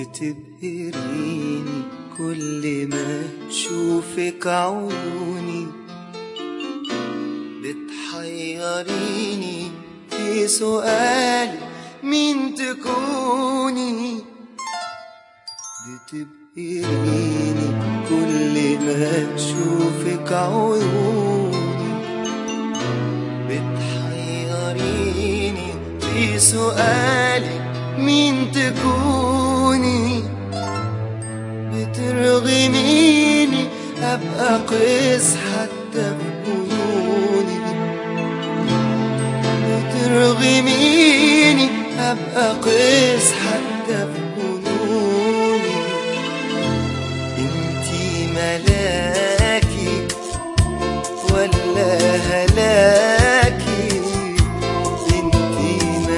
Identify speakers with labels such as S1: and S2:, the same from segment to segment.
S1: بتبهريني كل ما اشوفك عيوني، بتحيريني في سؤالي مين تكوني. بتبهريني كل ما اشوفك عيوني، بتحيريني في سؤالي مين تكوني. بترغميني أبقى قيس حتى بجنوني، بترغميني أبقى قيس حتى بجنوني. انتي ملاكي ولا هلاكي، انتي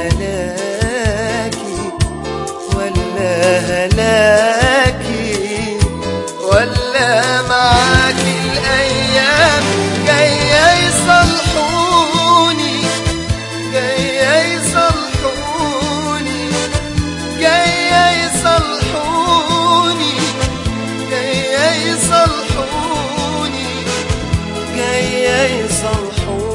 S1: ملاكي ولا هلاكي، ولا معاكي الأيام جاية يصلحوني، جاية يصلحوني، جاية يصلحوني، جاية يصلحوني، جاية يصلحوني.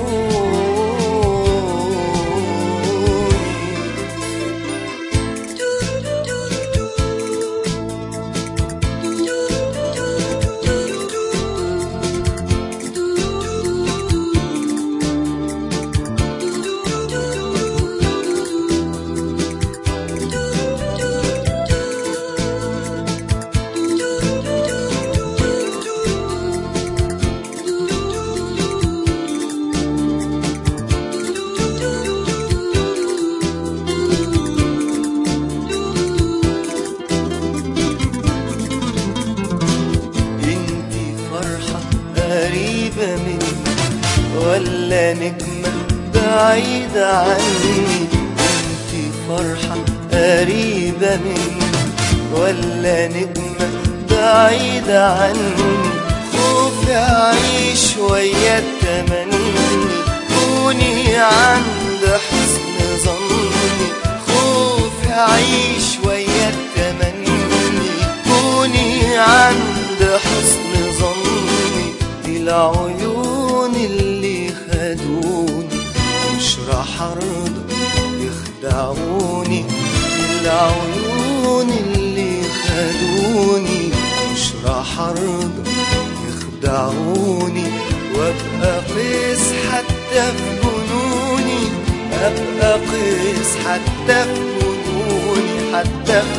S1: قريبة مني ولا نجمة بعيدة عني؟ انتي فرحة قريبة مني ولا نجمة بعيدة عني؟ خوفي أعيش ويا التمني، كوني عند حسن ظني. خوفي أعيش ويا التمني، كوني عند حسن ظني. العيون اللي خدوني مش راح ارضى يخدعوني، العيون اللي خدوني مش راح ارضى يخدعوني. وابقى قيس حتى في جنوني، ابقى قيس حتى في جنوني، حتى في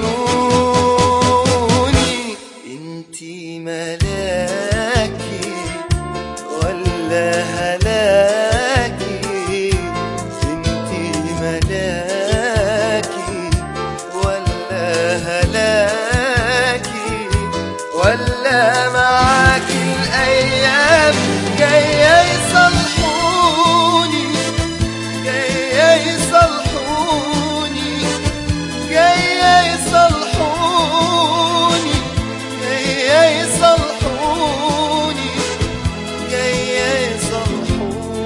S1: جنوني. انتي ملاكي ولا هلاكي، انتي ملاكي ولا هلاكي، ولا معاكي الأيام جاية يصلحوني، جاية يصلحوني، جاية يصلحوني، جاية يصلحوني، جاية يصلحوني.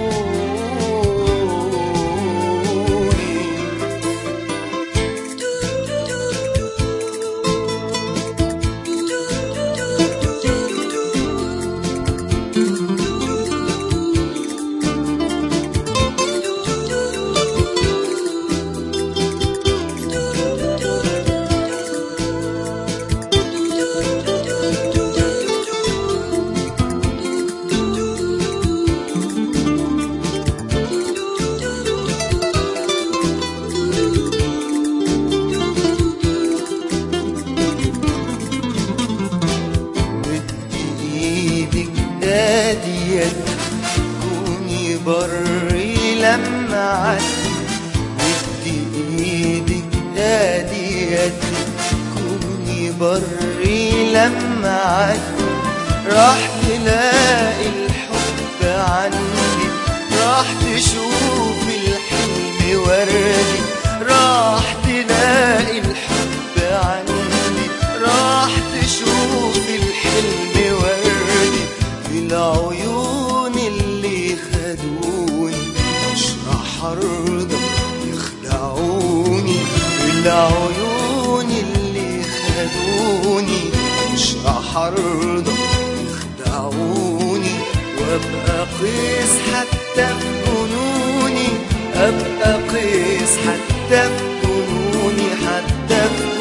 S1: كوني بري لما عدي، ودي ايدك ادي يدي، كوني بري لما عدي. راح تلاقي الحب عندي، راح تشوف الحلم وردي، راح تلاقي الحب عندي، راح تشوف الحلم وردي. في العيون اللي خدوني مش راح ارضى يخدعوني، في العيون اللي خدوني مش راح ارضى يخدعوني، وابقى قيس حتى في جنوني، ابقى قيس حتى في جنوني، حتى في